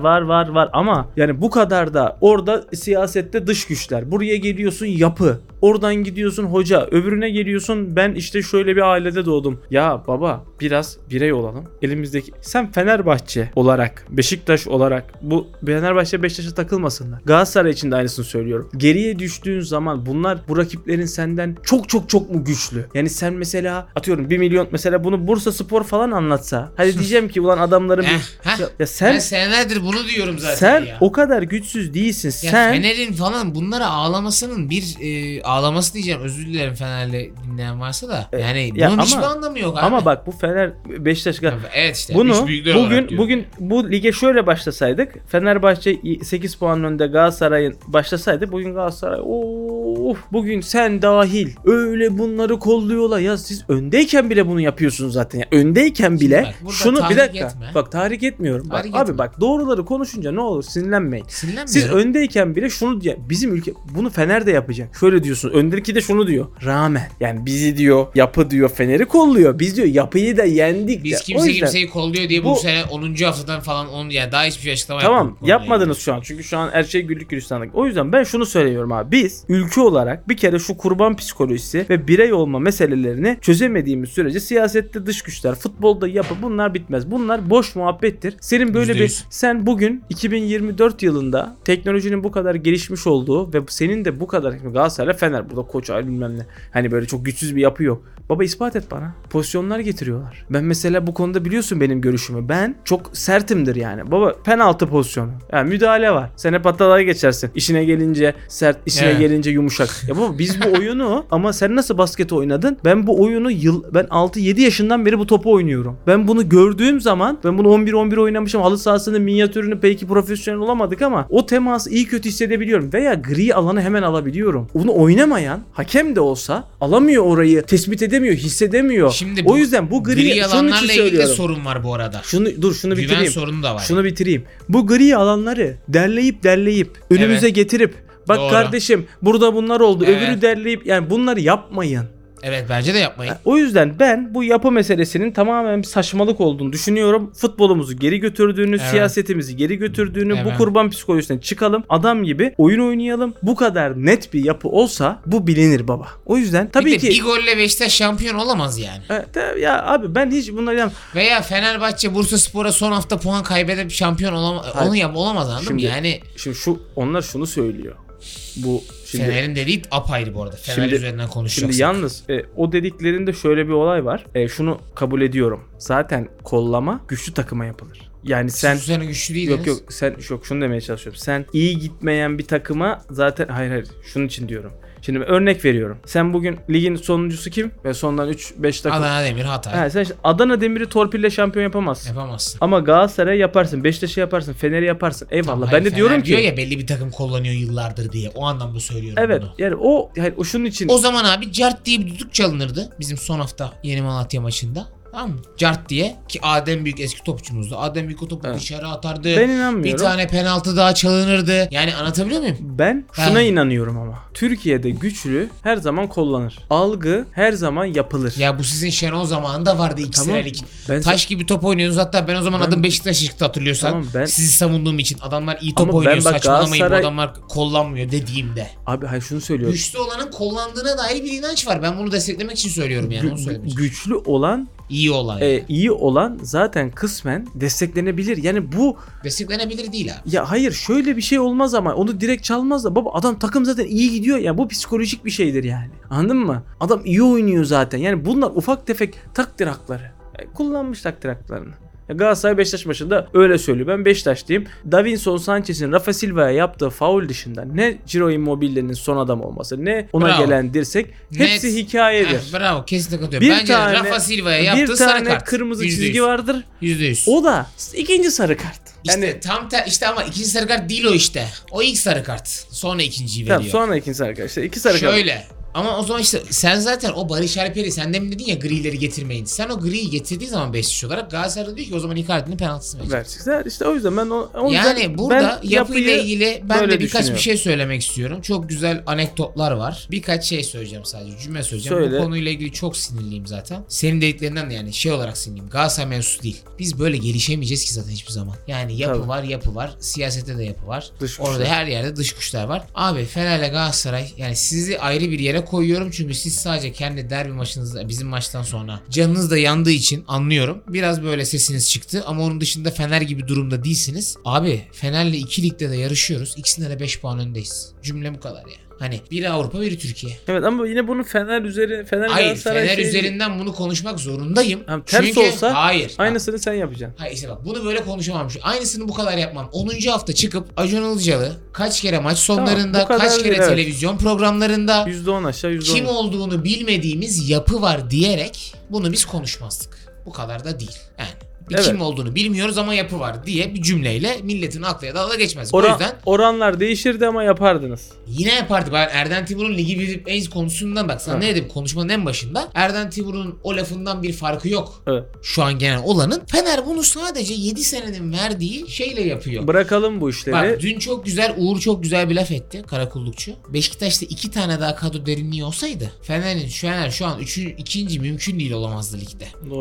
S3: var ama yani bu kadar da orada siyasette dış güçler. Buraya geliyorsun yapı. Oradan gidiyorsun hoca. Öbürüne geliyorsun ben işte şöyle bir ailede doğdum. Ya baba biraz birey olalım. Elimizdeki sen Fenerbahçe olarak, Beşiktaş olarak bu Fenerbahçe Beşiktaş'a takılmasınlar. Galatasaray için de aynısını söylüyorum. Geriye düştüğün zaman bunlar bu rakiplerin senden çok mu güçlü? Yani sen mesela atıyorum 1 milyon mesela bunu Bursa Spor falan anlatsa. Hadi diyeceğim ki ulan adamların ya
S2: Ben
S3: sen
S2: senelerdir bunu diyorum zaten
S3: sen
S2: ya.
S3: o kadar güçsüz değilsin.
S2: Ya
S3: Sen
S2: Fener'in falan bunlara ağlamasının bir ağlaması diyeceğim, özür dilerim Fener'le dinleyen varsa da. Yani
S3: ya
S2: bunun
S3: ama-
S2: hiçbir anlamı yok abi.
S3: ama bak bu Fener Beşiktaş
S2: Evet işte.
S3: bunu
S2: üç büyükler olarak
S3: bugün
S2: diyorum.
S3: bugün bu lige şöyle başlasaydık Fenerbahçe 8 puan önde Galatasaray'ın başlasaydı bugün Galatasaray bugün sen dahil öyle bunları kolluyorlar ya siz öndeyken bile bunu yapıyorsunuz zaten ya öndeyken bile
S2: Bak, burada
S3: şunu bir
S2: tahrik
S3: dakika
S2: etme.
S3: bak tahrik etmiyorum bak,
S2: Tahrik
S3: abi
S2: etme.
S3: bak doğruları konuşunca ne olur sinirlenmeyin.
S2: Sinirlenmiyorum.
S3: Siz öndeyken bile şunu diye bizim ülke bunu Fener de yapacak. Şöyle diyorsun. Öndeki de şunu diyor. Rağmen yani bizi diyor yapı diyor Fener'i kolluyor. Biz diyor yapıyı da yendik de.
S2: Biz
S3: O
S2: kimse
S3: yüzden-
S2: kimseyi kolluyor diye bu
S3: bu-
S2: sene 10. haftadan falan yani daha hiçbir açıklama
S3: Tamam
S2: yapmadık konuya
S3: yapmadınız
S2: ilgili.
S3: şu an. Çünkü şu an her şey güllük gülistanlık. O yüzden ben şunu söylüyorum abi. Biz ülke olarak olarak bir kere şu kurban psikolojisi ve birey olma meselelerini çözemediğimiz sürece siyasette dış güçler, futbolda yapı, bunlar bitmez. Bunlar boş muhabbettir. Senin böyle
S2: %100.
S3: sen bugün 2024 yılında teknolojinin bu kadar gelişmiş olduğu ve senin de bu kadar Galatasaray, Fener, burada Koç ay bilmem ne. Hani böyle çok güçsüz bir yapı yok. Baba ispat et bana. Pozisyonlar getiriyorlar. Ben mesela bu konuda biliyorsun benim görüşümü. Ben çok sertimdir yani. Baba penaltı pozisyonu. Yani müdahale var. Sen hep hatalara geçersin. İşine gelince sert, işine gelince yumuşak. Ya baba biz bu oyunu ama sen nasıl basket oynadın? Ben bu oyunu ben 6-7 yaşından beri bu topu oynuyorum. Ben bunu gördüğüm zaman ben bunu 11-11 oynamışım. Halı sahasının minyatürünü belki profesyonel olamadık ama o teması iyi kötü hissedebiliyorum. Veya gri alanı hemen alabiliyorum. Bunu oynamayan hakem de olsa alamıyor orayı. Tespit edemiyor, hissedemiyor.
S2: Şimdi
S3: o yüzden bu gri
S2: alanlarla ilgili de sorun var bu arada.
S3: Şunu
S2: Güven
S3: bitireyim.
S2: sorunu da var.
S3: Şunu bitireyim. Bu gri alanları derleyip önümüze getirip bak
S2: Doğru.
S3: kardeşim burada bunlar oldu.
S2: Evet.
S3: Öbürü derleyip yani bunları yapmayın.
S2: Evet bence de yapmayın.
S3: O yüzden ben bu yapı meselesinin tamamen bir saçmalık olduğunu düşünüyorum. Futbolumuzu geri götürdüğünü,
S2: Evet.
S3: siyasetimizi geri götürdüğünü,
S2: Evet.
S3: bu kurban psikolojisinden çıkalım. Adam gibi oyun oynayalım. Bu kadar net bir yapı olsa bu bilinir baba. O yüzden tabii
S2: bir de
S3: ki
S2: bir golle Beşiktaş şampiyon olamaz yani.
S3: ya abi ben hiç bunları
S2: Veya Fenerbahçe Bursaspor'a son hafta puan kaybedip şampiyon olamaz anladın mı? Yani
S3: şimdi onlar şunu söylüyor. Bu şimdi
S2: Fener'in dediği apayrı bu arada. Fener
S3: Şimdi-
S2: üzerinden konuşacaksak.
S3: Şimdi yalnız o dediklerinde şöyle bir olay var. Şunu kabul ediyorum. Zaten kollama güçlü takıma yapılır. Yani sen
S2: Siz bu sene güçlü değildiniz.
S3: yok şunu demeye çalışıyorum. Sen iyi gitmeyen bir takıma zaten hayır şunun için diyorum. Şimdi örnek veriyorum. Sen bugün ligin sonuncusu kim? Ve sondan 3-5 takım.
S2: Adana Demir Hatay.
S3: Sen işte Adana Demir'i torpille şampiyon yapamazsın.
S2: Yapamazsın.
S3: Ama Galatasaray'ı yaparsın, Beşiktaş'ı yaparsın, Fener'i yaparsın. Eyvallah.
S2: Tamam,
S3: ben
S2: hayır,
S3: de diyorum
S2: Fener diyor
S3: ki
S2: ya belli bir takım kullanıyor yıllardır diye. O anlamda söylüyorum
S3: evet
S2: bunu.
S3: yani o şunun için
S2: O zaman abi Cart diye bir düdük çalınırdı. Bizim son hafta Yeni Malatya maçında. Tamam mı? Cart diye ki Adem Büyük eski topçumuzdu. Adem Büyük o topu
S3: Evet.
S2: dışarı atardı.
S3: ben inanmıyorum.
S2: Bir tane penaltı daha çalınırdı. Yani anlatabiliyor muyum?
S3: Ben şuna inanıyorum ama. Türkiye'de güçlü her zaman kullanır. Algı her zaman yapılır.
S2: Ya bu sizin Şenol zamanında vardı 2
S3: Tamam.
S2: senelik.
S3: Ben-
S2: Taş gibi top oynuyorsunuz. Hatta ben o zaman
S3: Ben-
S2: adım Beşiktaş çıktı hatırlıyorsan.
S3: Tamam, ben-
S2: Sizi savunduğum için adamlar iyi top
S3: Ama
S2: oynuyor.
S3: ben bak
S2: Saçmalamayın bu
S3: Galatasaray-
S2: adamlar kullanmıyor dediğimde.
S3: Abi hayır şunu söylüyorum.
S2: Güçlü olanın kullandığına dair bir inanç var. Ben bunu desteklemek için söylüyorum yani. Onu söylemek için.
S3: Güçlü olan,
S2: İyi olan. Yani.
S3: iyi olan zaten kısmen desteklenebilir. Yani bu
S2: Desteklenebilir değil abi.
S3: ya hayır şöyle bir şey olmaz ama onu direkt çalmaz da baba adam takım zaten iyi gidiyor ya bu psikolojik bir şeydir yani. Anladın mı? Adam iyi oynuyor zaten. Yani bunlar ufak tefek takdir hakları. Kullanmış takdir haklarını. Galatasaray Beşiktaş maçında öyle söylüyor. Ben Beşiktaşlıyım. Davinson Sanchez'in Rafa Silva'ya yaptığı faul dışında ne Ciro Immobile'nin son adam olması ne ona
S2: Bravo.
S3: gelen dirsek hepsi
S2: Net.
S3: hikayedir.
S2: Bravo kesinlikle katılıyorum. Bence Rafa Silva'ya yaptığı
S3: bir
S2: sarı
S3: tane
S2: kart.
S3: kırmızı
S2: %100.
S3: çizgi vardır.
S2: %100.
S3: O da ikinci sarı kart.
S2: İşte
S3: Yani
S2: işte ama ikinci sarı kart değil o işte. O ilk sarı kart. Sonra ikinciyi veriyor.
S3: tamam, sonra ikinci sarı kart. İşte iki sarı kart.
S2: Şöyle. Ama o zaman işte sen zaten o Barış Alper'i sen demin dedin ya grileri getirmeyin. Sen o griyi getirdiğin zaman Beşiktaş olarak Galatasaray'da diyor ki o zaman Icardi'nin penaltısını verecek.
S3: Versinler. İşte o yüzden ben o yüzden
S2: Yani burada
S3: ben
S2: yapıyla ilgili ben
S3: böyle
S2: de birkaç bir
S3: düşünüyorum.
S2: şey söylemek istiyorum. Çok güzel anekdotlar var. Birkaç şey söyleyeceğim sadece. Cümle söyleyeceğim.
S3: Söyle.
S2: Bu konuyla ilgili çok sinirliyim zaten. Senin dediklerinden de yani şey olarak sinirliyim. Galatasaray mevzusu değil. Biz böyle gelişemeyeceğiz ki zaten hiçbir zaman. Yani yapı
S3: Tabii.
S2: var, yapı var. Siyasette de yapı var.
S3: Dış
S2: Orada
S3: güçler.
S2: her yerde dış güçler var. Abi Fener'le Galatasaray yani sizi ayrı bir yere koyuyorum çünkü siz sadece kendi derbi maçınızda bizim maçtan sonra canınız da yandığı için anlıyorum. Biraz böyle sesiniz çıktı ama onun dışında Fener gibi durumda değilsiniz. Abi Fener'le 2 ligde de yarışıyoruz. İkisinde de 5 puan öndeyiz. Cümle bu kadar yani. Hani biri Avrupa biri Türkiye.
S3: Evet ama yine bunu Fener
S2: Hayır
S3: Galatasaray
S2: Fener
S3: şeyi-
S2: üzerinden bunu konuşmak zorundayım.
S3: Tamam, ters
S2: Çünkü
S3: olsa
S2: hayır.
S3: aynısını sen yapacaksın.
S2: Hayır işte bak bunu böyle konuşamam. Aynısını bu kadar yapmam. 10. hafta çıkıp Acun Ilıcalı kaç kere maç sonlarında,
S3: bu kadar
S2: kaç kere
S3: değil, evet.
S2: televizyon programlarında
S3: %10 aşağı %10.
S2: kim olduğunu bilmediğimiz yapı var diyerek bunu biz konuşmazdık. Bu kadar da değil. Yani
S3: Evet.
S2: kim olduğunu bilmiyoruz ama yapı var diye bir cümleyle milletin aklına dalga geçmez. O yüzden
S3: Oranlar değişirdi ama yapardınız.
S2: yine yapardı. Ben Erden Timur'un ligi bir en konusundan bak sana
S3: Evet.
S2: ne dedim konuşmanın en başında. Erden Timur'un o lafından bir farkı yok.
S3: Evet.
S2: Şu an genel olanın. Fener bunu sadece 7 senenin verdiği şeyle yapıyor.
S3: Bırakalım bu işleri.
S2: Bak dün çok güzel Uğur çok güzel bir laf etti Karakullukçu. Beşiktaş'ta 2 tane daha kadro derinliği olsaydı Fener'in şu an 2. mümkün değil olamazdı ligde.
S3: Doğru.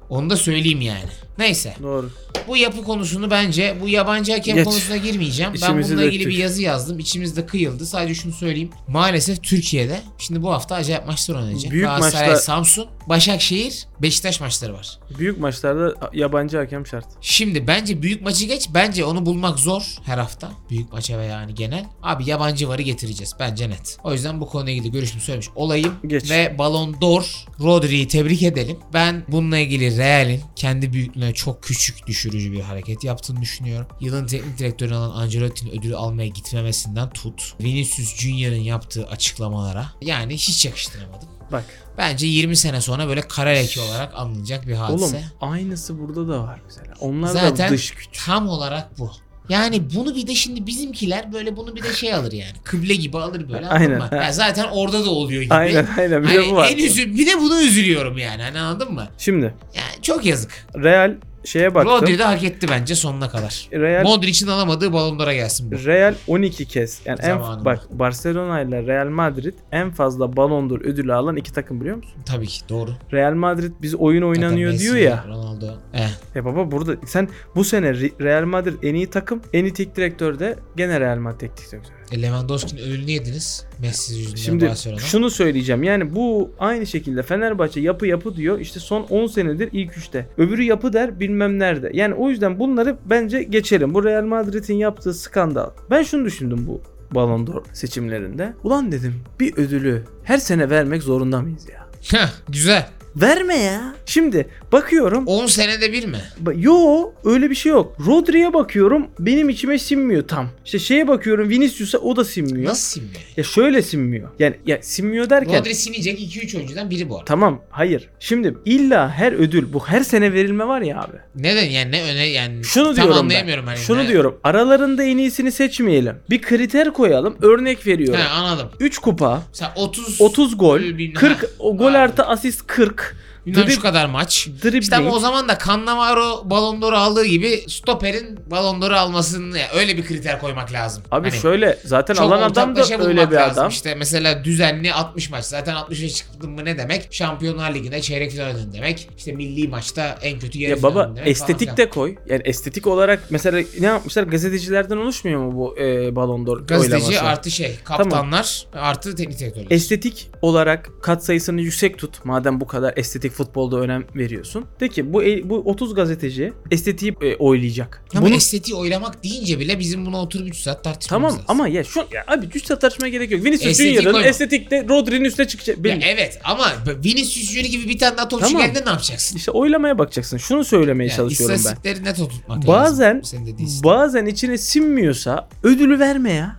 S2: Onu da söyleyeyim yani. Neyse.
S3: Doğru.
S2: Bu yapı konusunu bence bu yabancı hakem
S3: Geç.
S2: konusuna girmeyeceğim. Ben
S3: İçimizi
S2: bununla ilgili
S3: döktük.
S2: bir yazı yazdım. İçimizde kıyıldı. Sadece şunu söyleyeyim. Maalesef Türkiye'de şimdi bu hafta acayip maçlar oynanacak.
S3: Büyük
S2: Galatasaray,
S3: maçlar-
S2: Samsun, Başakşehir, Beşiktaş maçları var.
S3: Büyük maçlarda yabancı hakem şart.
S2: Şimdi bence büyük maçı geç. Bence onu bulmak zor her hafta. Büyük maça ve yani genel. Abi yabancı varı getireceğiz. Bence net. O yüzden bu konuyla ilgili görüşümü söylemiş olayım.
S3: Geç.
S2: Ve Ballon d'Or Rodri'yi tebrik edelim. Ben bununla ilgili Real'in kendi büyüklüğüne çok küçük düşürücü bir hareket yaptığını düşünüyorum. Yılın teknik direktörü olan Ancelotti'nin ödülü almaya gitmemesinden tut. Vinicius Junior'ın yaptığı açıklamalara yani hiç yakıştıramadım.
S3: Bak.
S2: Bence 20 sene sonra böyle kara leke olarak anılacak bir hadise.
S3: Oğlum aynısı burada da var mesela. Onlar
S2: Zaten
S3: da dış güç.
S2: tam olarak bu. Yani bunu bir de şimdi bizimkiler böyle bunu bir de şey alır yani. Kıble gibi alır böyle.
S3: Aynen.
S2: Anladın mı? Yani zaten orada da oluyor gibi.
S3: Aynen bir
S2: Hani
S3: de bu var.
S2: bir de bunu üzülüyorum yani. Hani anladın mı?
S3: Şimdi
S2: Yani çok yazık.
S3: Real şeye baktım.
S2: Rodri de hak etti bence sonuna kadar.
S3: Real
S2: Modric'in alamadığı Ballon d'Or'a gelsin bu.
S3: Real 12 kez. Yani
S2: Zamanında.
S3: bak Barcelona ile Real Madrid en fazla Ballon d'Or ödülü alan iki takım biliyor musun?
S2: Tabii ki doğru.
S3: Real Madrid biz oyun oynanıyor
S2: Zaten
S3: diyor
S2: Messi,
S3: ya.
S2: Ronaldo.
S3: Baba burada sen bu sene Real Madrid en iyi takım, en iyi teknik direktör de gene Real Madrid teknik direktörü.
S2: Lewandowski'nin ödülünü yediniz. Messi yüzünden
S3: Şimdi
S2: Barcelona.
S3: şunu söyleyeceğim. Yani bu aynı şekilde Fenerbahçe yapı diyor. İşte son 10 senedir ilk 3'te. Öbürü yapı der bilmem nerede. Yani o yüzden bunları bence geçelim. Bu Real Madrid'in yaptığı skandal. Ben şunu düşündüm bu Ballon d'Or seçimlerinde. Ulan dedim bir ödülü her sene vermek zorunda mıyız ya?
S2: Heh, güzel.
S3: Verme ya. Şimdi bakıyorum.
S2: 10 senede bir mi?
S3: Yo öyle bir şey yok. Rodri'ye bakıyorum benim içime sinmiyor tam. İşte şeye bakıyorum Vinicius'a o da sinmiyor.
S2: Nasıl sinmiyor?
S3: Ya şöyle sinmiyor. Yani ya sinmiyor derken.
S2: Rodri sinecek 2-3 oyuncudan biri bu arada.
S3: Tamam hayır. Şimdi illa her ödül bu her sene verilme var ya abi.
S2: Neden yani ne öne yani
S3: Şunu
S2: tam
S3: diyorum
S2: anlayamıyorum
S3: ben.
S2: hani.
S3: Şunu diyorum. Aralarında en iyisini seçmeyelim. Bir kriter koyalım. Örnek veriyorum.
S2: He anladım.
S3: 3 kupa,
S2: Sen
S3: 30 gol,
S2: bilmem-
S3: 40 o gol
S2: Abi.
S3: artı asist 40.
S2: Bilmem
S3: Drib-
S2: şu kadar maç.
S3: dribbling.
S2: İşte ama o zaman da Cannavaro Ballon d'Or'u aldığı gibi stoperin Ballon d'Or'u almasını yani öyle bir kriter koymak lazım.
S3: Abi
S2: Hani
S3: şöyle zaten
S2: çok
S3: alan adam da
S2: ortaklaşa
S3: öyle
S2: bulmak
S3: bir
S2: lazım.
S3: adam.
S2: İşte mesela düzenli 60 maç. Zaten 65'e çıktın mı ne demek? Şampiyonlar Ligi'nde çeyrek final oynadın demek. İşte milli maçta en kötü yarı
S3: Ya
S2: final
S3: baba
S2: oynadın demek falan
S3: estetik
S2: filan.
S3: de koy. Yani estetik olarak mesela ne yapmışlar? Gazetecilerden oluşmuyor mu bu Ballon d'Or
S2: Gazeteci
S3: oylaması?
S2: artı kaptanlar artı teknik direktörler.
S3: Estetik olarak kat sayısını yüksek tut. Madem bu kadar estetik futbolda önem veriyorsun. De ki bu 30 gazeteci estetiği oylayacak.
S2: Ama
S3: Bunu
S2: estetiği oylamak deyince bile bizim buna oturup 3 saat tartışmamız
S3: tamam
S2: lazım.
S3: ama ya şu ya abi güç tartışmaya gerek yok. Vinicius
S2: Estetik
S3: Junior'ın
S2: koyma.
S3: estetikte Rodri'nin üstüne çıkacak.
S2: Ya
S3: Benim.
S2: evet ama Vinicius Junior gibi bir tane daha topçu
S3: Tamam.
S2: geldi ne yapacaksın?
S3: İşte oylamaya bakacaksın. Şunu söylemeye
S2: Yani
S3: çalışıyorum ben.
S2: istatistikleri net oturtmak
S3: Bazen
S2: lazım. Senin dediğin sistem.
S3: bazen içine sinmiyorsa ödülü verme ya.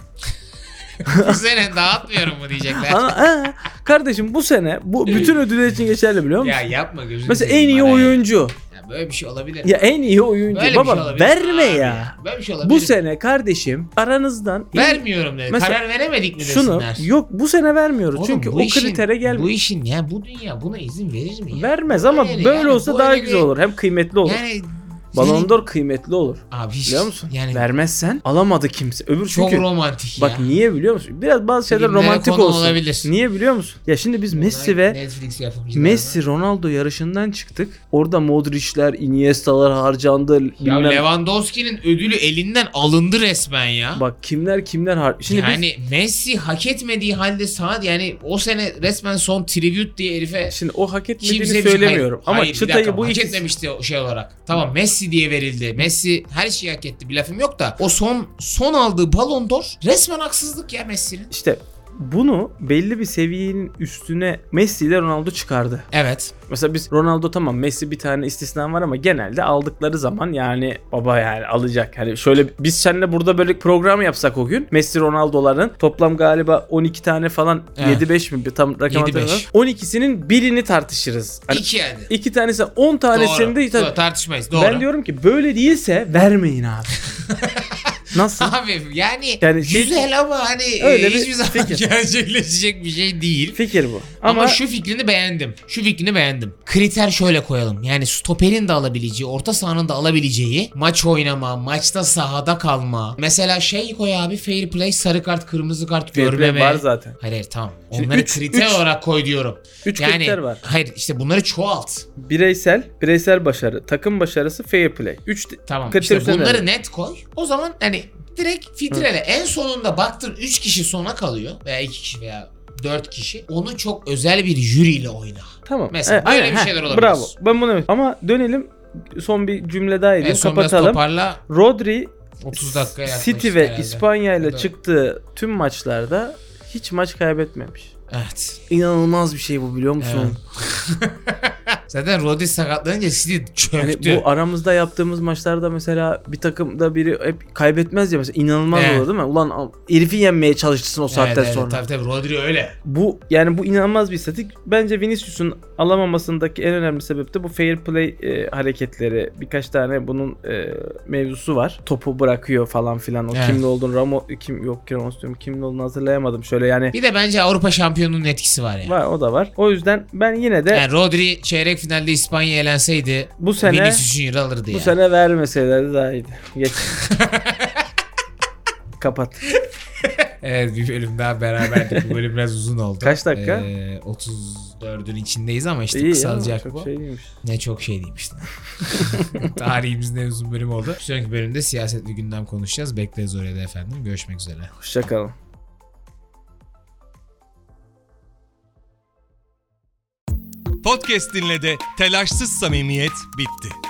S2: Bu sene dağıtmıyorum mu diyecekler.
S3: Kardeşim bu sene bu bütün ödüller için geçerli biliyor musun?
S2: Ya yapma gözünü
S3: Mesela en
S2: seveyim
S3: iyi
S2: bana ya.
S3: oyuncu.
S2: Ya böyle bir şey olabilir.
S3: Ya en iyi oyuncu.
S2: Böyle bir
S3: Baba
S2: şey olabilir.
S3: verme
S2: Abi
S3: ya.
S2: Böyle bir şey olabilir.
S3: Bu sene kardeşim aranızdan
S2: vermiyorum dedi.
S3: Mesela
S2: Karar veremedik mi
S3: şunu
S2: desinler.
S3: yok bu sene vermiyoruz.
S2: Oğlum,
S3: çünkü
S2: bu
S3: o
S2: işin-
S3: kritere gelmiyor.
S2: Bu işin ya bu dünya buna izin verir mi ya?
S3: Vermez ama
S2: Hayır
S3: böyle
S2: yani,
S3: olsa
S2: bu
S3: daha
S2: öyle
S3: güzel
S2: bir-
S3: olur. Hem kıymetli olur.
S2: Yani
S3: Ballon d'Or kıymetli olur.
S2: abi hiç,
S3: Biliyor musun?
S2: Yani
S3: Vermezsen alamadı kimse. Öbür
S2: çok
S3: çünkü
S2: romantik
S3: bak
S2: ya.
S3: niye biliyor musun? Biraz bazı şeyler
S2: Filmlere
S3: romantik
S2: konu
S3: olsun.
S2: olabilir.
S3: Niye biliyor musun? Ya şimdi biz Messi ve
S2: Netflix yapımcıları
S3: Messi Ronaldo yarışından çıktık. Orada Modric'ler, Iniesta'lar harcandı.
S2: Ya
S3: bilmem-
S2: Lewandowski'nin ödülü elinden alındı resmen ya.
S3: Bak kimler şimdi
S2: yani Messi hak etmediği halde saat yani o sene resmen son tribute diye herife
S3: şimdi o hak etmediğini
S2: kimse bir şey-
S3: söylemiyorum.
S2: Hayır,
S3: Ama
S2: hayır, bir
S3: çıtayı
S2: dakika,
S3: bu
S2: hak
S3: ikisi
S2: etmemişti o şey olarak. Tamam Messi diye verildi. Messi her şeyi hak etti. Bir lafım yok da o son aldığı Ballon d'Or resmen haksızlık ya Messi'nin.
S3: işte bunu belli bir seviyenin üstüne Messi ile Ronaldo çıkardı.
S2: Evet.
S3: Mesela biz Ronaldo tamam Messi bir tane istisna var ama genelde aldıkları zaman yani baba yani alacak. Hani şöyle biz seninle burada böyle program yapsak o gün Messi Ronaldo'ların toplam galiba 12 tane falan
S2: Evet.
S3: 7-5 mi tam rakam
S2: 7-5.
S3: hatırlamıyorum. 12'sinin birini tartışırız. Hani
S2: 2 hadi.
S3: 2 tanesi 10 tanesini de
S2: Doğru, tartışmayız. Doğru.
S3: ben diyorum ki böyle değilse vermeyin abi. Nasıl?
S2: Abi yani
S3: şey-
S2: güzel ama hani
S3: Öyle bir
S2: hiçbir zaman
S3: fikir.
S2: gerçekleşecek bir şey değil.
S3: Fikir bu.
S2: Ama şu fikrini beğendim. Şu fikrini beğendim. Kriter şöyle koyalım. Yani stoperin de alabileceği, orta sahanın da alabileceği maç oynama, maçta sahada kalma. Mesela şey koy abi, fair play, sarı kart, kırmızı kart
S3: Fair play
S2: görmeme.
S3: var zaten.
S2: Hayır tamam.
S3: Şimdi
S2: Onları
S3: üç-
S2: kriter
S3: üç-
S2: olarak koy diyorum.
S3: 3
S2: Yani
S3: kriter var.
S2: hayır işte bunları çoğalt.
S3: Bireysel başarı, takım başarısı, fair play. 3
S2: Tamam
S3: kriter
S2: işte
S3: üzerine
S2: bunları
S3: verelim.
S2: net koy. O zaman hani direkt filtrele. En sonunda baktın 3 kişi sona kalıyor veya 2 kişi veya 4 kişi. Onu çok özel bir jüriyle oyna.
S3: Tamam.
S2: Mesela böyle bir şeyler olabilir.
S3: Bravo. Ben bunu ama dönelim son bir cümle daha edeyim.
S2: Son biraz
S3: Kapatalım.
S2: toparla.
S3: Rodri
S2: 30 dakika yaklaşık
S3: City ve
S2: herhalde.
S3: İspanya ile
S2: Evet.
S3: çıktığı tüm maçlarda hiç maç kaybetmemiş.
S2: Evet.
S3: İnanılmaz bir şey bu, biliyor musun?
S2: Zaten Rodri sakatlanınca City
S3: Yani
S2: çöktü.
S3: bu aramızda yaptığımız maçlarda mesela bir takımda biri hep kaybetmez ya mesela, inanılmaz
S2: Evet.
S3: olur değil mi? Ulan herifi yenmeye çalışırsın o saatten
S2: Evet,
S3: sonra.
S2: Tabii Rodri öyle.
S3: Bu yani bu inanılmaz bir istatistik. Bence Vinicius'un alamamasındaki en önemli sebep de bu fair play hareketleri. Birkaç tane bunun mevzusu var. Topu bırakıyor falan filan. O
S2: Evet.
S3: kimli olduğunu Ramos diyorum. Kimli olduğunu hatırlayamadım. Şöyle yani
S2: Bir de bence Avrupa şampiyonunun etkisi var ya.
S3: var, o da var. O yüzden ben yine de
S2: Yani Rodri çeyrek finalde İspanya elenseydi
S3: bu sene
S2: Vinicius Junior alırdı
S3: bu
S2: ya.
S3: sene vermeselerdi daha iyiydi. Geç. Kapat.
S2: Evet, bir bölüm daha beraberdik. Bu bölüm biraz uzun oldu.
S3: Kaç dakika?
S2: 34'ün içindeyiz ama işte
S3: İyi ya,
S2: kısalacak
S3: çok
S2: bu.
S3: şey değilmiş.
S2: Ne çok şey diyeyim işte. Tarihimizin en uzun bölümü oldu. Bir sonraki bölümde siyaset ve gündem konuşacağız. Bekleriz oraya da efendim. Görüşmek üzere.
S3: Hoşçakalın.
S1: Podcast dinle de telaşsız samimiyet bitti.